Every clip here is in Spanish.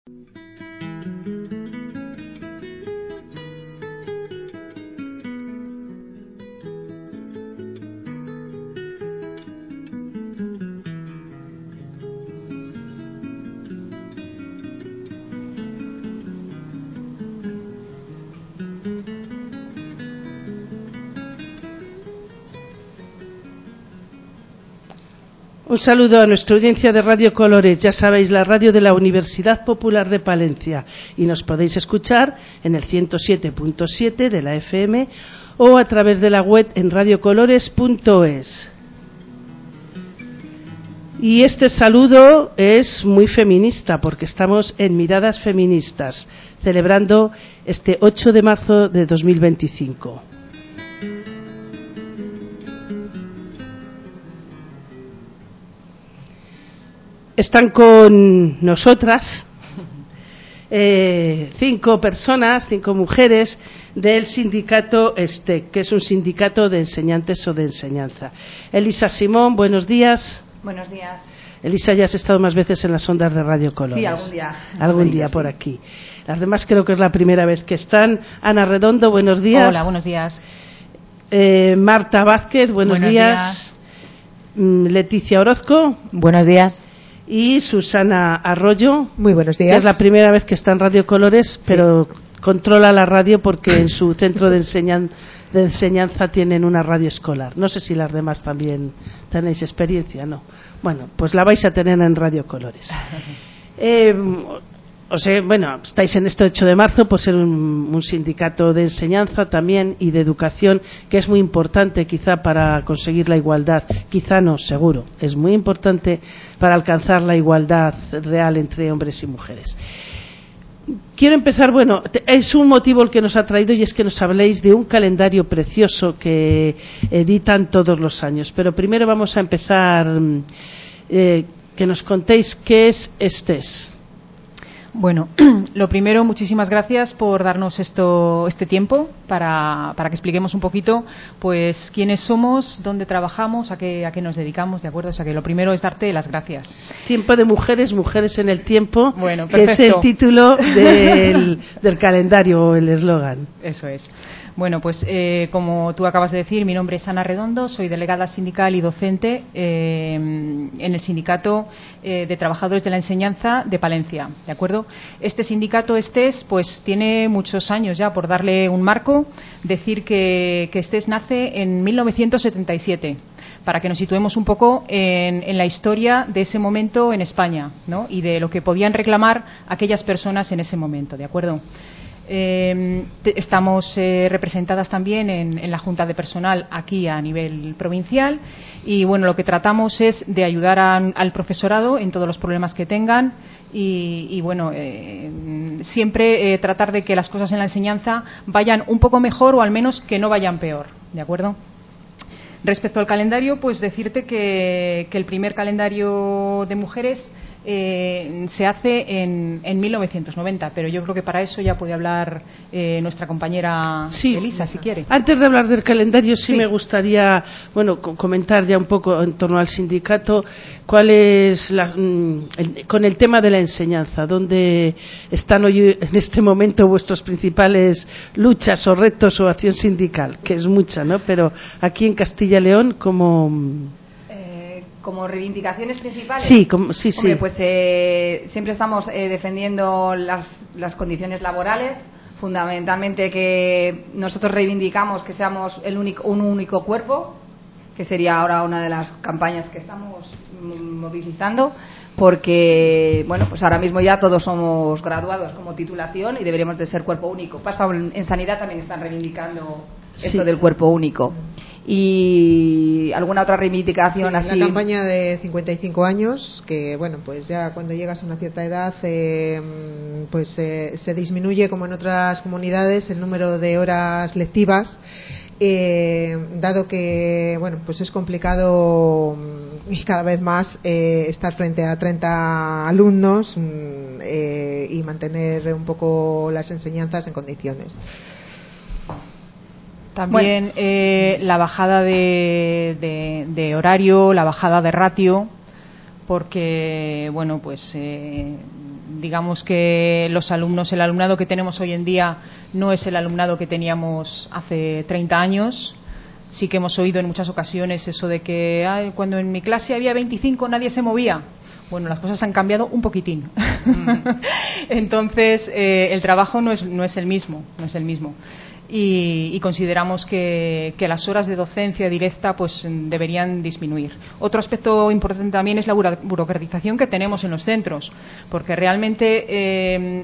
Un saludo a nuestra audiencia de Radio Colores, ya sabéis, la radio de la Universidad Popular de Palencia, y nos podéis escuchar en el 107.7 de la FM o a través de la web en radiocolores.es. Y este saludo es muy feminista porque estamos en Miradas Feministas, celebrando este 8 de marzo de 2025. Están con nosotras 5 personas, 5 mujeres del sindicato STEC, que es un sindicato de enseñantes o de enseñanza. Elisa Simón, buenos días. Buenos días. Elisa, ya has estado más veces en las ondas de Radio Colores. Sí, algún día. Algún día por aquí. Las demás creo que es la primera vez que están. Ana Redondo, buenos días. Hola, buenos días. Marta Vázquez, buenos días. Leticia Orozco. Buenos días. Y Susana Arroyo. Muy buenos días. Que es la primera vez que está en Radio Colores, pero controla la radio porque en su centro de enseñanza tienen una radio escolar. No sé si las demás también tenéis experiencia, ¿no? Bueno, pues la vais a tener en Radio Colores. Estáis en este 8 de marzo por ser un sindicato de enseñanza también y de educación, que es muy importante quizá para conseguir la igualdad, quizá no, seguro, es muy importante para alcanzar la igualdad real entre hombres y mujeres. Quiero empezar, es un motivo el que nos ha traído, y es que nos habléis de un calendario precioso que editan todos los años, pero primero vamos a empezar, que nos contéis qué es STES. Bueno, lo primero, muchísimas gracias por darnos este tiempo para que expliquemos un poquito pues quiénes somos, dónde trabajamos, a qué nos dedicamos, ¿de acuerdo? O sea que lo primero es darte las gracias. Tiempo de mujeres, mujeres en el tiempo, bueno, que es el título del calendario o el eslogan. Eso es. Bueno, pues como tú acabas de decir, mi nombre es Ana Redondo, soy delegada sindical y docente en el Sindicato de Trabajadores de la Enseñanza de Palencia, ¿de acuerdo? Este sindicato STES pues tiene muchos años ya, por darle un marco, decir que STES nace en 1977, para que nos situemos un poco en la historia de ese momento en España, ¿no? Y de lo que podían reclamar aquellas personas en ese momento, ¿de acuerdo? Estamos representadas también en la Junta de Personal aquí a nivel provincial, y bueno, lo que tratamos es de ayudar al profesorado en todos los problemas que tengan y siempre tratar de que las cosas en la enseñanza vayan un poco mejor, o al menos que no vayan peor, ¿de acuerdo? Respecto al calendario, pues decirte que el primer calendario de mujeres se hace en 1990, pero yo creo que para eso ya puede hablar nuestra compañera Elisa, si quiere. Antes de hablar del calendario, sí me gustaría comentar ya un poco en torno al sindicato, cuál es con el tema de la enseñanza, dónde están hoy en este momento vuestras principales luchas o retos o acción sindical, que es mucha, ¿no? Pero aquí en Castilla y León, ¿como reivindicaciones principales? Sí. Hombre, pues siempre estamos defendiendo las condiciones laborales, fundamentalmente que nosotros reivindicamos que seamos un único cuerpo, que sería ahora una de las campañas que estamos movilizando, porque pues ahora mismo ya todos somos graduados como titulación y deberíamos de ser cuerpo único. En sanidad también están reivindicando esto del cuerpo único. Y alguna otra reivindicación así. La campaña de 55 años, que pues ya cuando llegas a una cierta edad se disminuye, como en otras comunidades, el número de horas lectivas, dado que pues es complicado y cada vez más estar frente a 30 alumnos y mantener un poco las enseñanzas en condiciones. También la bajada de horario, la bajada de ratio, porque digamos que el alumnado que tenemos hoy en día no es el alumnado que teníamos hace 30 años. Sí que hemos oído en muchas ocasiones eso de que cuando en mi clase había 25 nadie se movía. Bueno, las cosas han cambiado un poquitín. Entonces, el trabajo no es el mismo. Y consideramos que las horas de docencia directa pues deberían disminuir. Otro aspecto importante también es la burocratización que tenemos en los centros, porque realmente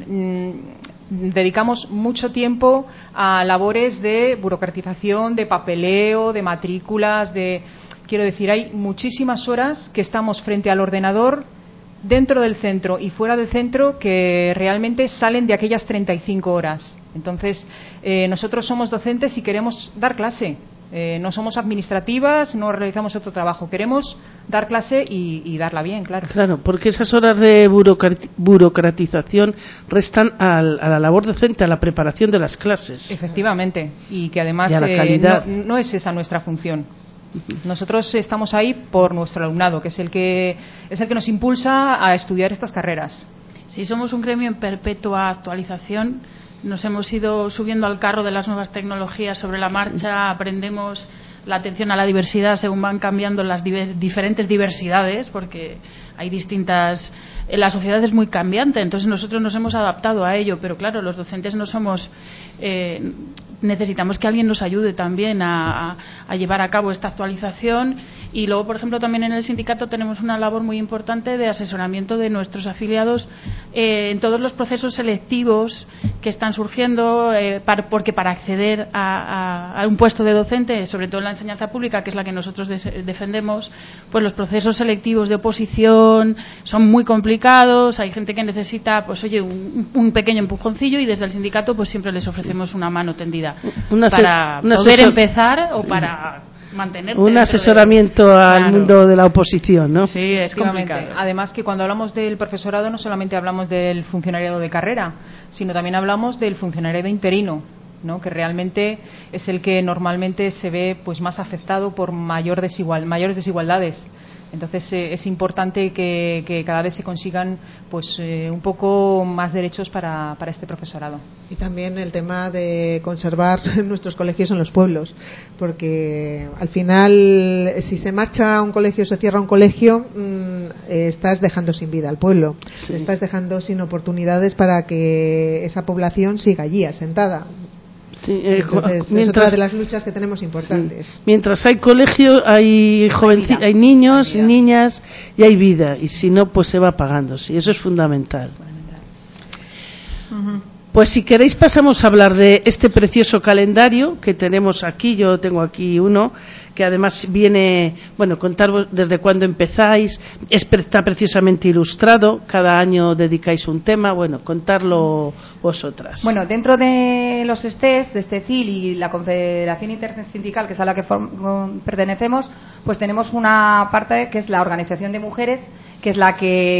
dedicamos mucho tiempo a labores de burocratización, de papeleo, de matrículas, quiero decir, hay muchísimas horas que estamos frente al ordenador dentro del centro y fuera del centro que realmente salen de aquellas 35 horas. Entonces, nosotros somos docentes y queremos dar clase. No somos administrativas, no realizamos otro trabajo. Queremos dar clase y darla bien, claro. Claro, porque esas horas de burocratización restan a la labor docente, a la preparación de las clases. Efectivamente, y que además no es esa nuestra función. Nosotros estamos ahí por nuestro alumnado, que es el que nos impulsa a estudiar estas carreras. Sí, somos un gremio en perpetua actualización. Nos hemos ido subiendo al carro de las nuevas tecnologías sobre la marcha, aprendemos la atención a la diversidad según van cambiando las diferentes diversidades, porque hay distintas... La sociedad es muy cambiante, entonces nosotros nos hemos adaptado a ello, pero claro, los docentes no somos... necesitamos que alguien nos ayude también a llevar a cabo esta actualización. Y luego, por ejemplo, también en el sindicato tenemos una labor muy importante de asesoramiento de nuestros afiliados en todos los procesos selectivos que están surgiendo, porque para acceder a un puesto de docente, sobre todo en la enseñanza pública, que es la que nosotros defendemos, pues los procesos selectivos de oposición son muy complicados. Hay gente que necesita, pues oye, un pequeño empujoncillo, y desde el sindicato pues siempre les ofrecemos una mano tendida para poder empezar o para mantener un asesoramiento al mundo de la oposición, ¿no? Sí, es complicado. Además, que cuando hablamos del profesorado no solamente hablamos del funcionariado de carrera, sino también hablamos del funcionariado interino, ¿no? Que realmente es el que normalmente se ve pues más afectado por mayores desigualdades. Entonces es importante que cada vez se consigan pues un poco más derechos para este profesorado. Y también el tema de conservar nuestros colegios en los pueblos, porque al final si se marcha un colegio, se cierra un colegio, estás dejando sin vida al pueblo, sí. Estás dejando sin oportunidades para que esa población siga allí asentada. Sí, entonces, es otra de las luchas que tenemos importantes. Sí. Mientras hay colegio, hay niños y niñas y hay vida, y si no, pues se va apagando. Sí, eso es fundamental. Pues si queréis pasamos a hablar de este precioso calendario que tenemos aquí. Yo tengo aquí uno que además viene, bueno, contaros desde cuándo empezáis, está preciosamente ilustrado, cada año dedicáis un tema, bueno, contarlo vosotras. Bueno, dentro de los STES, de STECIL y la Confederación Intersindical, que es a la que pertenecemos, pues tenemos una parte que es la Organización de Mujeres, que es la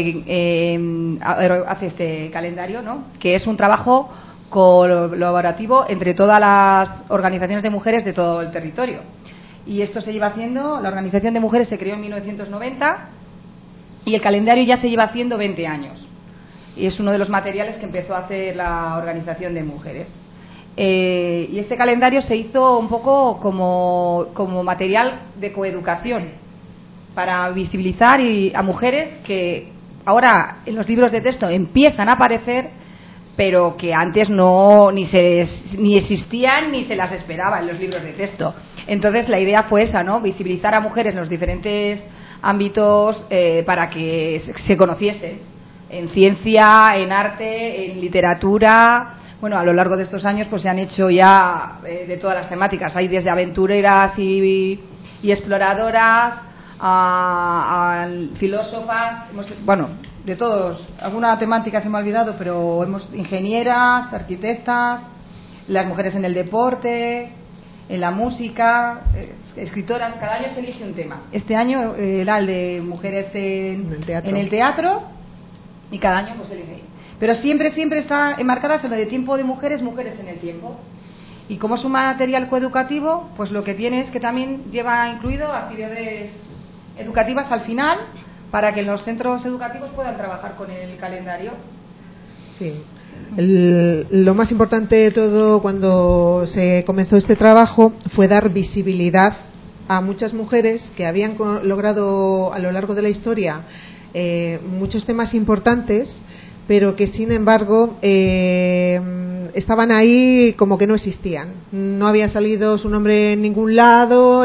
que hace este calendario, ¿no? Que es un trabajo colaborativo entre todas las organizaciones de mujeres de todo el territorio. Y esto se lleva haciendo, la Organización de Mujeres se creó en 1990 y el calendario ya se lleva haciendo 20 años. Y es uno de los materiales que empezó a hacer la Organización de Mujeres. Y este calendario se hizo un poco como material de coeducación para visibilizar a mujeres que ahora en los libros de texto empiezan a aparecer, pero que antes ni existían ni se las esperaba en los libros de texto. Entonces la idea fue esa, ¿no? Visibilizar a mujeres en los diferentes ámbitos para que se conociesen en ciencia, en arte, en literatura. Bueno, a lo largo de estos años pues se han hecho ya de todas las temáticas. Hay desde aventureras y exploradoras a filósofas, bueno, de todos. Alguna temática se me ha olvidado, pero ingenieras, arquitectas, las mujeres en el deporte, en la música, escritoras. Cada año se elige un tema. Este año era el de mujeres en el teatro, y cada año pues se elige. Pero siempre está enmarcadas en lo de tiempo de mujeres en el tiempo. Y como es un material coeducativo, pues lo que tiene es que también lleva incluido actividades educativas al final, para que los centros educativos puedan trabajar con el calendario. Sí. Lo más importante de todo cuando se comenzó este trabajo fue dar visibilidad a muchas mujeres que habían logrado a lo largo de la historia muchos temas importantes, pero que sin embargo estaban ahí como que no existían. No había salido su nombre en ningún lado,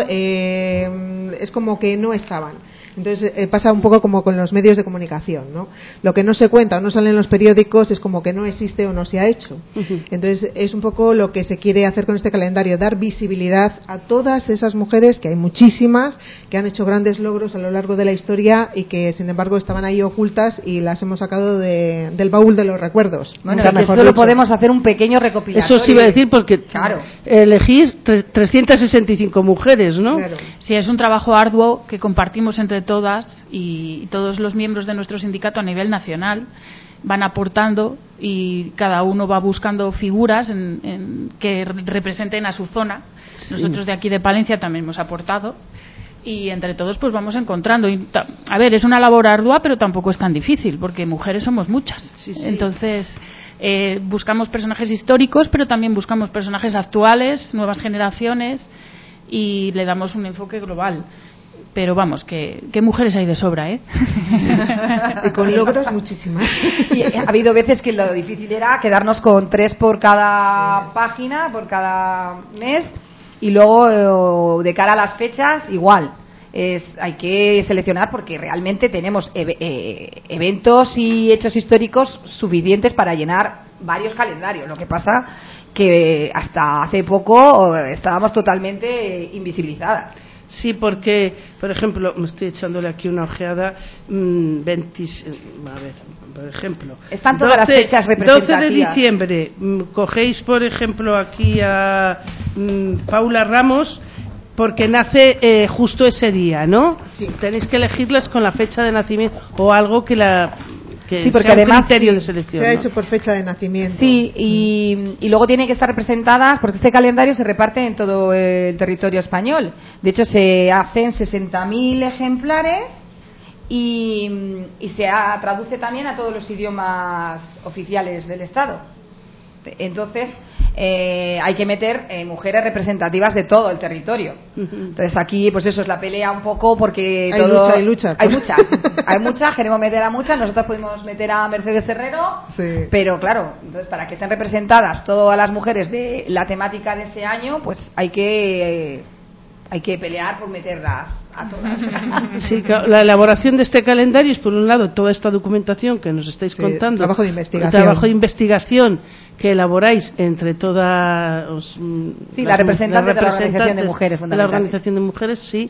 es como que no estaban. Entonces pasa un poco como con los medios de comunicación, ¿no? Lo que no se cuenta o no sale en los periódicos es como que no existe o no se ha hecho. Entonces es un poco lo que se quiere hacer con este calendario, dar visibilidad a todas esas mujeres, que hay muchísimas, que han hecho grandes logros a lo largo de la historia y que sin embargo estaban ahí ocultas y las hemos sacado del baúl de los recuerdos. Bueno, y que solo podemos hacer un pequeño recopilatorio. Eso sí iba a decir, porque claro, elegís 365 mujeres, ¿no? Claro. Sí, es un trabajo arduo que compartimos entre todas, y todos los miembros de nuestro sindicato a nivel nacional van aportando, y cada uno va buscando figuras que representen a su zona. Sí. Nosotros de aquí de Palencia también hemos aportado, y entre todos pues vamos encontrando. A ver, es una labor ardua, pero tampoco es tan difícil, porque mujeres somos muchas. Sí, sí. Entonces buscamos personajes históricos, pero también buscamos personajes actuales, nuevas generaciones, y le damos un enfoque global. Pero vamos, que mujeres hay de sobra, ¿eh? Y con logros muchísimas. Y ha habido veces que lo difícil era quedarnos con 3 por cada página, por cada mes, y luego de cara a las fechas igual. Hay que seleccionar porque realmente tenemos eventos y hechos históricos suficientes para llenar varios calendarios. Lo que pasa que hasta hace poco estábamos totalmente invisibilizadas. Sí, porque, por ejemplo, me estoy echándole aquí una ojeada, a ver, por ejemplo, están todas las fechas representativas. 12 de diciembre, cogéis, por ejemplo, aquí a Paula Ramos, porque nace justo ese día, ¿no? Sí. Tenéis que elegirlas con la fecha de nacimiento o algo que sí, porque sea además un criterio de selección. Se ha ¿no? hecho por fecha de nacimiento. Sí, y luego tienen que estar representadas, porque este calendario se reparte en todo el territorio español. De hecho, se hacen 60.000 ejemplares y se traduce también a todos los idiomas oficiales del Estado. Entonces, hay que meter mujeres representativas de todo el territorio. Entonces aquí pues eso es la pelea un poco, porque hay lucha. Hay muchas, queremos meter a muchas. Nosotros pudimos meter a Mercedes Herrero, sí. Pero claro, entonces para que estén representadas todas las mujeres de la temática de ese año, pues hay que pelear por meterlas a todas. Sí, la elaboración de este calendario es, por un lado, toda esta documentación que nos estáis contando, trabajo de investigación. El trabajo de investigación que elaboráis entre todas las representantes de la Organización de Mujeres, de la Organización de Mujeres, sí,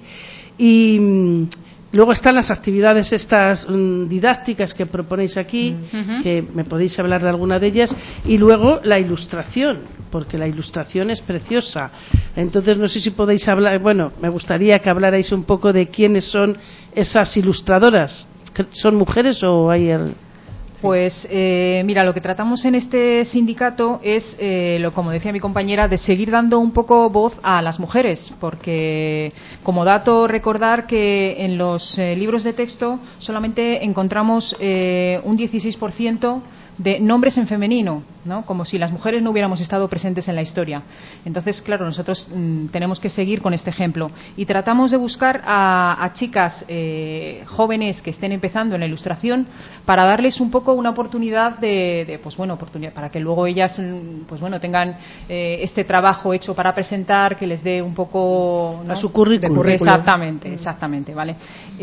y luego están las actividades estas didácticas que proponéis aquí, que me podéis hablar de alguna de ellas, y luego la ilustración, porque la ilustración es preciosa. Entonces no sé si podéis hablar, bueno, me gustaría que hablarais un poco de quiénes son esas ilustradoras. ¿Son mujeres o hay Pues mira, lo que tratamos en este sindicato es, como decía mi compañera, de seguir dando un poco voz a las mujeres, porque como dato recordar que en los libros de texto solamente encontramos un 16% de nombres en femenino, ¿no? Como si las mujeres no hubiéramos estado presentes en la historia. Entonces, claro, nosotros tenemos que seguir con este ejemplo y tratamos de buscar a chicas jóvenes que estén empezando en la ilustración para darles un poco una oportunidad oportunidad para que luego ellas tengan este trabajo hecho para presentar, que les dé un poco, ¿no? A su currículum. Exactamente, ¿vale?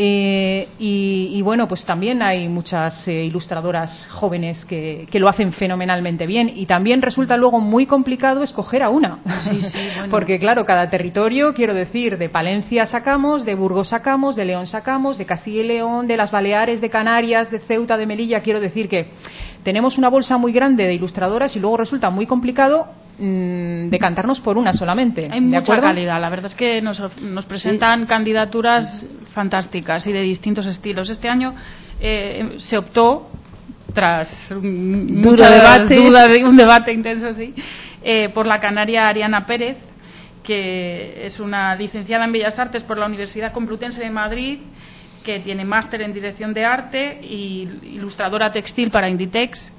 Y bueno, pues también hay muchas ilustradoras jóvenes que lo hacen fenomenalmente bien, y también resulta luego muy complicado escoger a una. Sí, bueno. Porque claro, cada territorio, quiero decir, de Palencia sacamos, de Burgos sacamos, de León sacamos, de Castilla y León, de las Baleares, de Canarias, de Ceuta, de Melilla. Quiero decir que tenemos una bolsa muy grande de ilustradoras y luego resulta muy complicado decantarnos por una solamente. Hay mucha calidad, la verdad es que nos presentan candidaturas fantásticas y de distintos estilos. Este año se optó, tras un debate intenso, sí, por la canaria Ariana Pérez, que es una licenciada en Bellas Artes por la Universidad Complutense de Madrid, que tiene máster en dirección de arte y ilustradora textil para Inditex,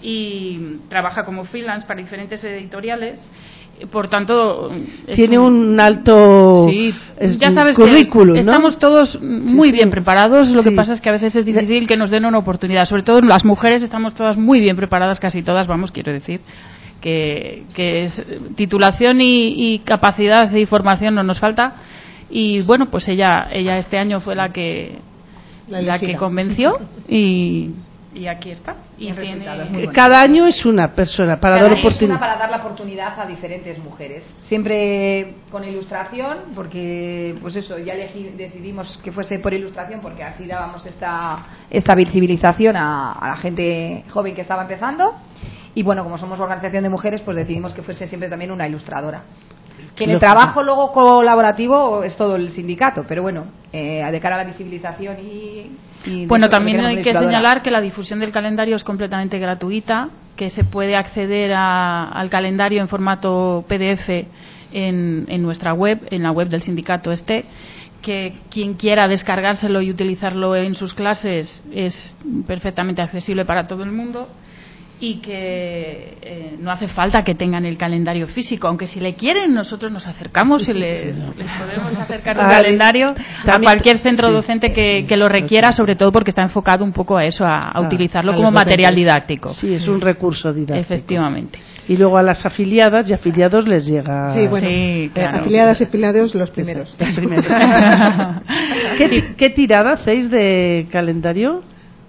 y trabaja como freelance para diferentes editoriales. Por tanto, tiene un alto ya sabes currículum, que ¿no? estamos todos muy bien preparados. Lo que pasa es que a veces es difícil que nos den una oportunidad. Sobre todo las mujeres estamos todas muy bien preparadas, casi todas, quiero decir que es titulación y capacidad y formación no nos falta. Y bueno, pues ella este año fue la que convenció y aquí está. Y cada año es una persona para dar oportunidad. Para dar la oportunidad a diferentes mujeres. Siempre con ilustración, porque pues eso, ya decidimos que fuese por ilustración, porque así dábamos esta visibilización a la gente joven que estaba empezando. Y bueno, como somos organización de mujeres, pues decidimos que fuese siempre también una ilustradora. Que en el trabajo luego colaborativo es todo el sindicato, pero bueno, de cara a la visibilización y bueno, también hay que señalar que la difusión del calendario es completamente gratuita, que se puede acceder al calendario en formato PDF en nuestra web, en la web del sindicato que quien quiera descargárselo y utilizarlo en sus clases es perfectamente accesible para todo el mundo. Y que no hace falta que tengan el calendario físico, aunque si le quieren nosotros nos acercamos y les podemos acercar un calendario a cualquier centro docente que lo requiera, sobre todo porque está enfocado un poco a eso, a utilizarlo como material didáctico. Sí, es un recurso didáctico. Efectivamente. Y luego a las afiliadas y afiliados les llega... Sí, bueno, claro. Afiliadas y afiliados los primeros. ¿Qué tirada hacéis de calendario?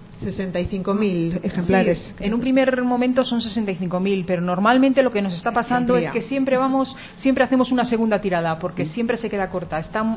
65.000 ejemplares. Sí, en un primer momento son 65.000, pero normalmente lo que nos está pasando es que siempre hacemos una segunda tirada, porque siempre se queda corta.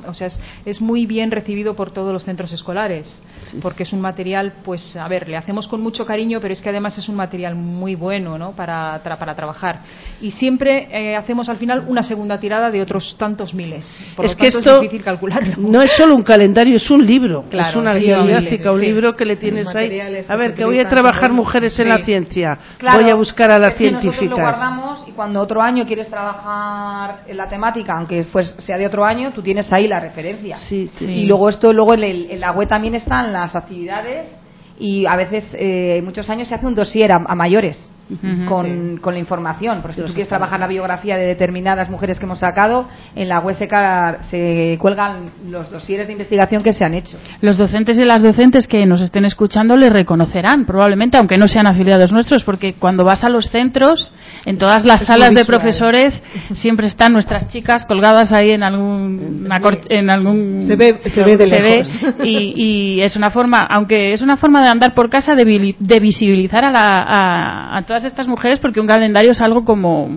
Es muy bien recibido por todos los centros escolares, porque es un material, pues, a ver, le hacemos con mucho cariño, pero es que además es un material muy bueno, ¿no? para trabajar. Y siempre hacemos al final una segunda tirada de otros tantos miles. Por lo tanto, es difícil calcularlo. No es solo un calendario, es un libro. Claro, es una guía didáctica, un libro que le tienes ahí. A ver, que voy a trabajar mujeres en la ciencia. Claro, voy a buscar a las científicas. Nosotros lo guardamos y cuando otro año quieres trabajar en la temática, aunque sea de otro año, tú tienes ahí la referencia. Y luego en la web también están las actividades y a veces, muchos años se hace un dossier a mayores. Con la información, porque si tú quieres trabajar la biografía de determinadas mujeres que hemos sacado, en la web se cuelgan los dosieres de investigación que se han hecho. Los docentes y las docentes que nos estén escuchando le reconocerán probablemente, aunque no sean afiliados nuestros, porque cuando vas a los centros, en todas las salas de profesores siempre están nuestras chicas colgadas ahí en algún se ve de lejos. Y es una forma, aunque es una forma de andar por casa, de visibilizar a todas estas mujeres, porque un calendario es algo como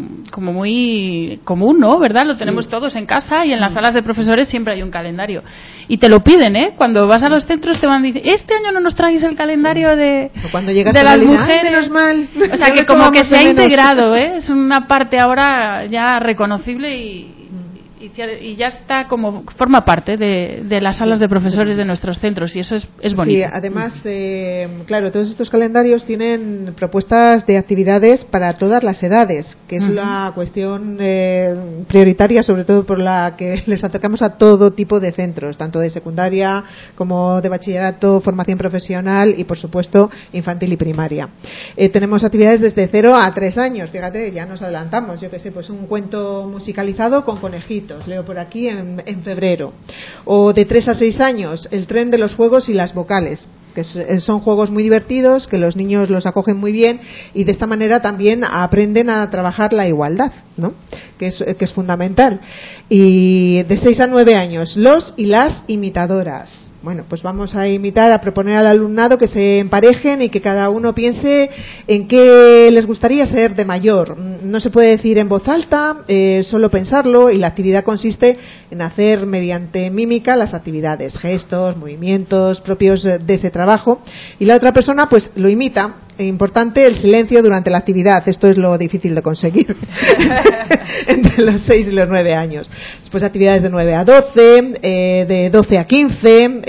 muy común, ¿no? ¿Verdad? Lo tenemos todos en casa y en las salas de profesores siempre hay un calendario. Y te lo piden, ¿eh? Cuando vas a los centros te van a decir, este año no nos traéis el calendario de las mujeres. Menos mal. O sea, que como que se ha integrado, ¿eh? Es una parte ahora ya reconocible y ya está como forma parte de las salas de profesores de nuestros centros, y eso es bonito. Sí, además, claro, todos estos calendarios tienen propuestas de actividades para todas las edades, que es la cuestión prioritaria, sobre todo por la que les acercamos a todo tipo de centros, tanto de secundaria como de bachillerato, formación profesional y, por supuesto, infantil y primaria. Tenemos actividades desde 0 a 3 años, fíjate, ya nos adelantamos, yo que sé, pues un cuento musicalizado con conejitos, leo por aquí, en febrero. O de 3 a 6 años, el tren de los juegos y las vocales, que son juegos muy divertidos, que los niños los acogen muy bien y de esta manera también aprenden a trabajar la igualdad, ¿no? que es fundamental. Y de 6 a 9 años, los y las imitadoras. Bueno, pues vamos a proponer al alumnado que se emparejen y que cada uno piense en qué les gustaría ser de mayor. No se puede decir en voz alta, solo pensarlo, y la actividad consiste en hacer mediante mímica las actividades, gestos, movimientos propios de ese trabajo, y la otra persona pues lo imita. Importante el silencio durante la actividad, esto es lo difícil de conseguir entre los 6 y los 9 años. Después actividades de 9 a 12, de 12 a 15,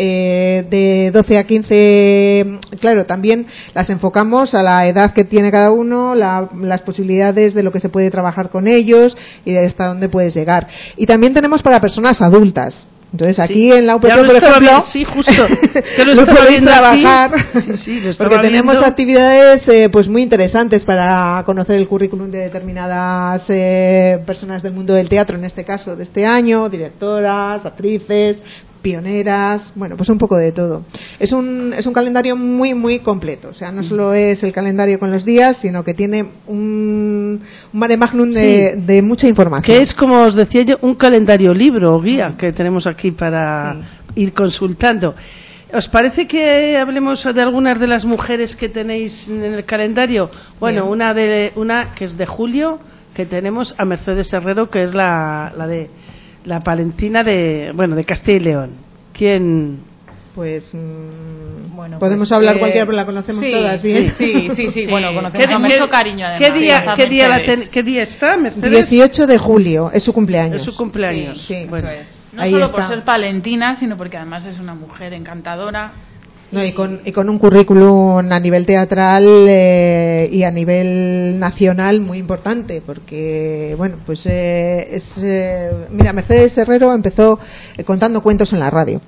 de 12 a 15, claro, también las enfocamos a la edad que tiene cada uno, las posibilidades de lo que se puede trabajar con ellos y de hasta dónde puedes llegar. Y también tenemos para personas adultas, Entonces aquí en la UPC, por ejemplo, sí, justo, es que lo podéis trabajar, sí, porque tenemos actividades pues muy interesantes para conocer el currículum de determinadas personas del mundo del teatro, en este caso de este año, directoras, actrices, pioneras, bueno, pues un poco de todo. Es un calendario muy, muy completo. O sea, no solo es el calendario con los días, sino que tiene un mare magnum de mucha información. Que es, como os decía yo, un calendario libro o guía que tenemos aquí para ir consultando. ¿Os parece que hablemos de algunas de las mujeres que tenéis en el calendario? Bueno, una que es de julio, que tenemos a Mercedes Herrero, que es la de la palentina de Castilla y León. ¿Quién? Pues bueno, podemos hablar cualquiera, pero la conocemos todas bien. Sí. Bueno, conocemos con mucho cariño, además. ¿Qué día está, Mercedes? 18 de julio, es su cumpleaños. Es su cumpleaños. Sí, bueno. Eso es. No solo por ser palentina, sino porque además es una mujer encantadora. No, y con un currículum a nivel teatral y a nivel nacional muy importante, porque bueno, pues mira, Mercedes Herrero empezó contando cuentos en la radio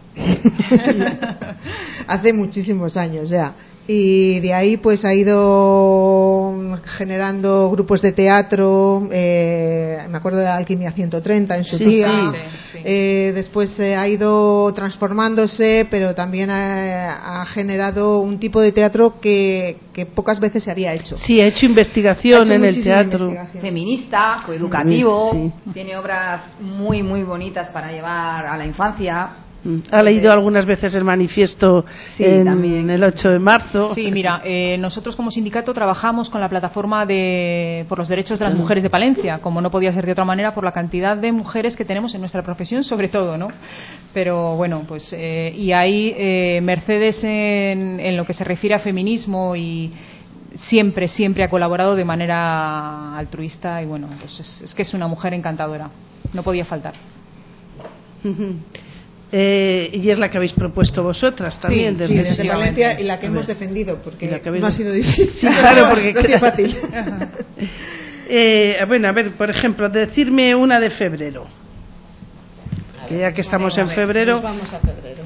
hace muchísimos años ya, y de ahí pues ha ido generando grupos de teatro, me acuerdo de Alquimia 130 en su día. Después ha ido transformándose, pero también ha generado un tipo de teatro que pocas veces se había hecho. Sí, ha hecho investigación en el teatro. Feminista, coeducativo, tiene obras muy, muy bonitas para llevar a la infancia. Ha leído algunas veces el manifiesto en el 8 de marzo. Sí, mira, nosotros como sindicato trabajamos con la plataforma por los derechos de las mujeres de Palencia, como no podía ser de otra manera por la cantidad de mujeres que tenemos en nuestra profesión, sobre todo, ¿no? Pero bueno, pues y ahí Mercedes en lo que se refiere a feminismo y siempre ha colaborado de manera altruista y bueno, pues es que es una mujer encantadora, no podía faltar. Y es la que habéis propusto vosotras también desde Valencia, y la que hemos defendido, porque no ha sido difícil. Sí, claro, porque no ha sido fácil. Bueno, a ver, por ejemplo, decirme una de febrero, que ya que estamos en febrero, vamos a febrero,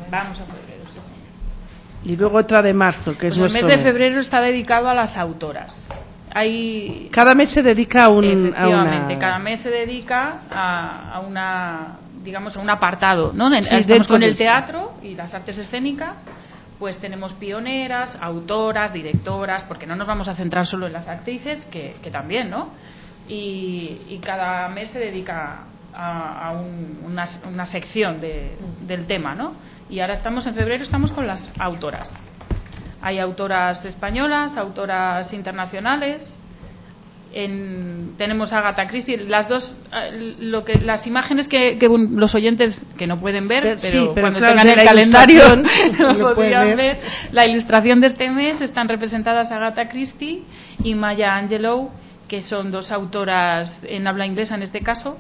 sí. Y luego otra de marzo, que es nuestro el mes de febrero está dedicado a las autoras. Cada mes se dedica a efectivamente, cada mes se dedica a una, digamos, a un apartado, ¿no? Estamos con el teatro y las artes escénicas, pues tenemos pioneras, autoras, directoras, porque no nos vamos a centrar solo en las actrices, que también, ¿no? Y cada mes se dedica a una sección del tema, ¿no? Y ahora estamos en febrero, estamos con las autoras. Hay autoras españolas, autoras internacionales. Tenemos a Agatha Christie, las dos, las imágenes que los oyentes que no pueden ver, pero cuando claro, tengan el calendario lo podrían ver. La ilustración de este mes están representadas Agatha Christie y Maya Angelou, que son dos autoras en habla inglesa en este caso.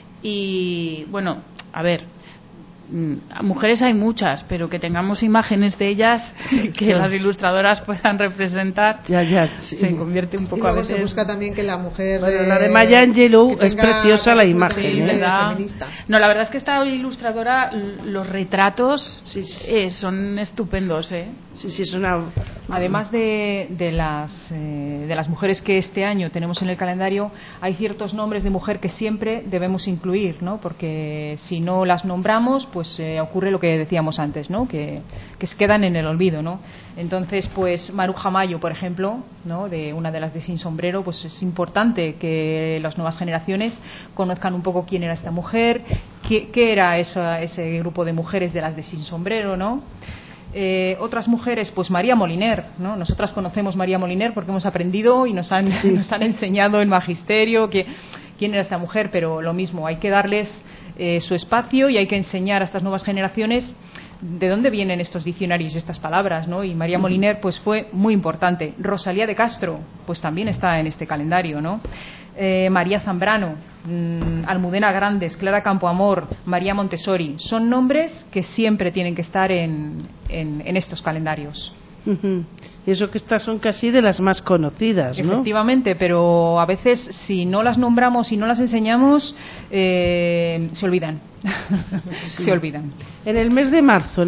Y bueno, a ver, mujeres hay muchas, pero que tengamos imágenes de ellas que las ilustradoras puedan representar, se convierte un poco y a veces. Se busca también que la mujer, la de Maya Angelou es preciosa la imagen, ¿verdad? No, la verdad es que esta ilustradora, los retratos son estupendos, Sí, es una. Además de las mujeres que este año tenemos en el calendario, hay ciertos nombres de mujer que siempre debemos incluir, ¿no? Porque si no las nombramos, pues ocurre lo que decíamos antes, ¿no? Que se quedan en el olvido, ¿no? Entonces, pues Maruja Mayo, por ejemplo, ¿no? De una de las de Sin Sombrero, pues es importante que las nuevas generaciones conozcan un poco quién era esta mujer, qué era ese grupo de mujeres de las de Sin Sombrero, ¿no? Otras mujeres, pues María Moliner, ¿no? Nosotras conocemos María Moliner porque hemos aprendido y nos han enseñado en magisterio quién era esta mujer, pero lo mismo, hay que darles su espacio y hay que enseñar a estas nuevas generaciones de dónde vienen estos diccionarios y estas palabras, ¿no? Y María Moliner pues fue muy importante. Rosalía de Castro pues también está en este calendario, ¿no? María Zambrano, Almudena Grandes, Clara Campoamor, María Montessori, son nombres que siempre tienen que estar en estos calendarios. Y eso que estas son casi de las más conocidas, ¿no? Efectivamente, pero a veces si no las nombramos y no las enseñamos, se olvidan. Se olvidan. En el mes de marzo,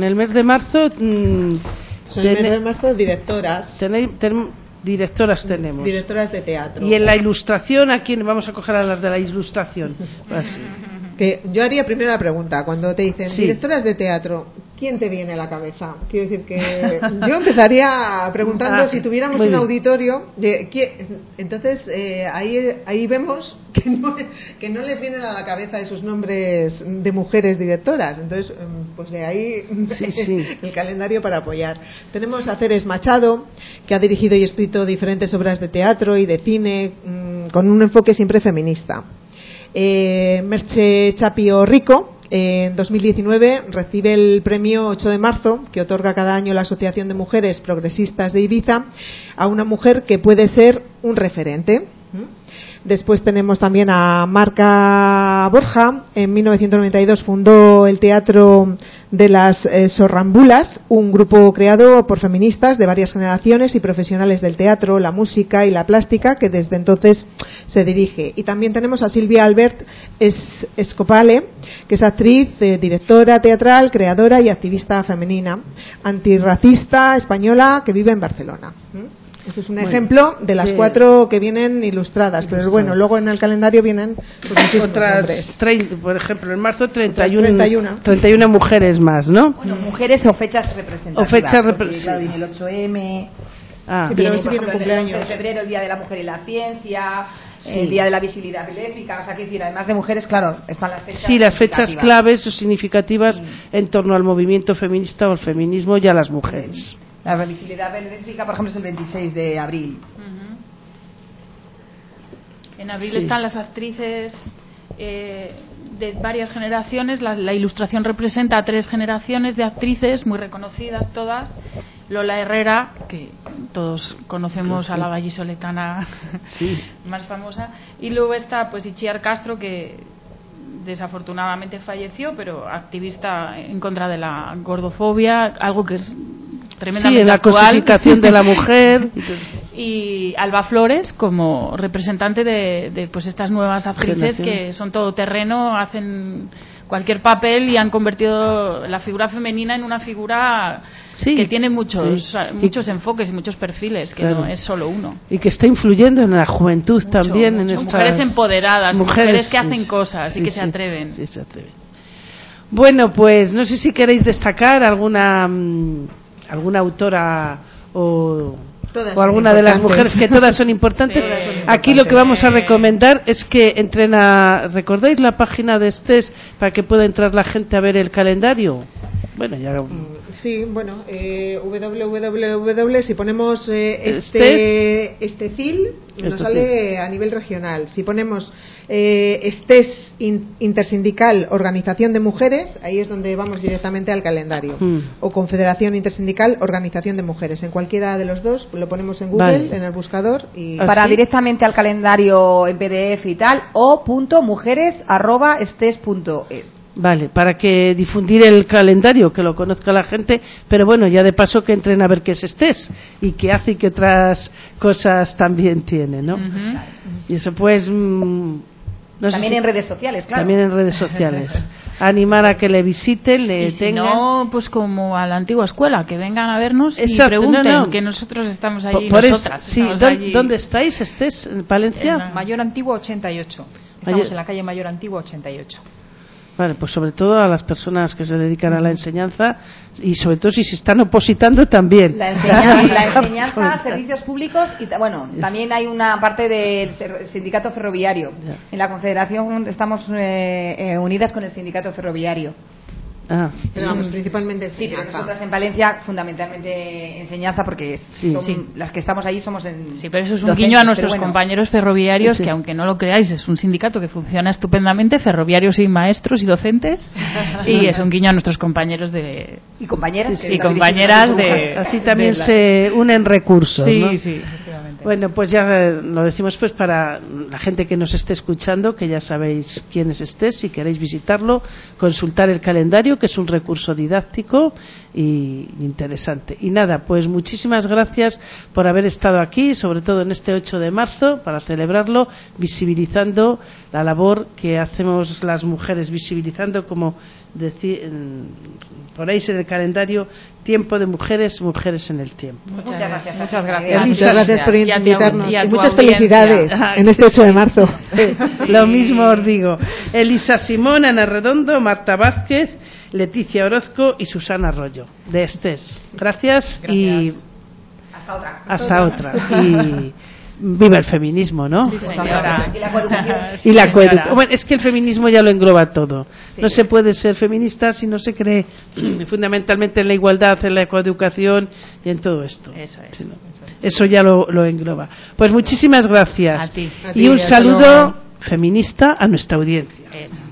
directoras. Directoras tenemos. Directoras de teatro. Y en la ilustración, ¿a quién vamos a coger a las de la ilustración? Así. Que yo haría primero la pregunta, cuando te dicen directoras de teatro, ¿quién te viene a la cabeza? Quiero decir que yo empezaría preguntando si tuviéramos un auditorio, entonces ahí vemos que no les vienen a la cabeza esos nombres de mujeres directoras, entonces pues de ahí el calendario para apoyar. Tenemos a Ceres Machado, que ha dirigido y escrito diferentes obras de teatro y de cine con un enfoque siempre feminista. Merche Chapio Rico, en 2019 recibe el premio 8 de marzo que otorga cada año la Asociación de Mujeres Progresistas de Ibiza a una mujer que puede ser un referente. Después tenemos también a Marca Borja. En 1992 fundó el Teatro de las Sorrambulas, un grupo creado por feministas de varias generaciones y profesionales del teatro, la música y la plástica, que desde entonces se dirige. Y también tenemos a Silvia Albert Escopale, que es actriz, directora teatral, creadora y activista femenina, antirracista española, que vive en Barcelona. Este es un ejemplo de las 4 que vienen ilustradas, pero bueno, luego en el calendario vienen otras 30, por ejemplo, en marzo 31 mujeres más, ¿no? Bueno, mujeres o fechas representativas. Claro, viene el 8M. Pero viene, por ejemplo, el 11 de febrero, el Día de la Mujer y la Ciencia, el Día de la Visibilidad Lésbica, o sea, que decir, además de mujeres, claro, están las fechas. Sí, las fechas claves o significativas en torno al movimiento feminista o al feminismo y a las mujeres. La visibilidad lésbica, por ejemplo, es el 26 de abril. En abril están las actrices de varias generaciones. La ilustración representa a 3 generaciones de actrices muy reconocidas todas. Lola Herrera, que todos conocemos, a la vallisoletana más famosa, y luego está pues Itziar Castro, que desafortunadamente falleció, pero activista en contra de la gordofobia, algo que es tremendamente en la actual. cosificación de la mujer. Y Alba Flores como representante de pues estas nuevas actrices que son todoterreno, hacen cualquier papel y han convertido la figura femenina en una figura que tiene muchos enfoques y muchos perfiles, que no es solo uno. Y que está influyendo en la juventud también. En estas mujeres empoderadas, mujeres que hacen cosas y que se atreven. Sí, se atreven. Bueno, pues no sé si queréis destacar alguna autora o alguna de las mujeres, que todas son importantes. Aquí lo que vamos a recomendar es que entren ¿recordáis la página de STES para que pueda entrar la gente a ver el calendario? Bueno, ya. Sí, bueno, www, si ponemos Estecil, nos sale a nivel regional. Si ponemos STES Intersindical Organización de Mujeres, ahí es donde vamos directamente al calendario. O Confederación Intersindical Organización de Mujeres. En cualquiera de los dos lo ponemos en Google, en el buscador. Y para directamente al calendario en PDF y tal, o .mujeres@estes.es. Vale, para que difundir el calendario, que lo conozca la gente, pero bueno, ya de paso que entren a ver qué es STES y qué hace y qué otras cosas también tiene, ¿no? Y eso pues también en redes sociales, claro. También en redes sociales. Animar a que le visiten, y si no, pues como a la antigua escuela, que vengan a vernos y pregunten, que nosotros estamos allí, nosotras. ¿Dónde estáis? ¿Estés en Palencia? En Mayor Antiguo 88. Estamos en la calle Mayor Antiguo 88. Vale, pues sobre todo a las personas que se dedican a la enseñanza y sobre todo si se están opositando también. La enseñanza, servicios públicos y también hay una parte del sindicato ferroviario. En la Confederación estamos unidas con el sindicato ferroviario. Pero vamos, principalmente enseñanza. Sí, pero nosotras en Valencia fundamentalmente enseñanza, porque las que estamos allí somos en... Sí, pero eso es un guiño a nuestros compañeros ferroviarios, que aunque no lo creáis, es un sindicato que funciona estupendamente, ferroviarios y maestros y docentes, y es un guiño a nuestros compañeros de... Y compañeras. Y compañeras de... Así también se unen recursos, ¿no? Sí, efectivamente. Bueno, pues ya lo decimos pues para la gente que nos esté escuchando, que ya sabéis quiénes estéis, si queréis visitarlo, consultar el calendario, que es un recurso didáctico y interesante. Y nada, pues muchísimas gracias por haber estado aquí, sobre todo en este 8 de marzo, para celebrarlo, visibilizando la labor que hacemos las mujeres, visibilizando, como ponéis en el calendario, tiempo de mujeres, mujeres en el tiempo. Muchas gracias. Muchas gracias. Muchas gracias por invitarnos. y Y muchas audiencia. felicidades en este 8 de marzo. Lo mismo os digo. Elisa Simón, Ana Redondo, Marta Vázquez, Leticia Orozco y Susana Arroyo, de Estés. Gracias. Y hasta otra. Y viva el feminismo, ¿no? Sí, señora. Y la coeducación. Y la coeducación. Bueno, es que el feminismo ya lo engloba todo. No se puede ser feminista si no se cree fundamentalmente en la igualdad, en la coeducación y en todo esto. Eso es. Sí, ¿no? Eso ya lo engloba. Pues muchísimas gracias. A ti. Y un hasta saludo luego. feminista a nuestra audiencia. Eso.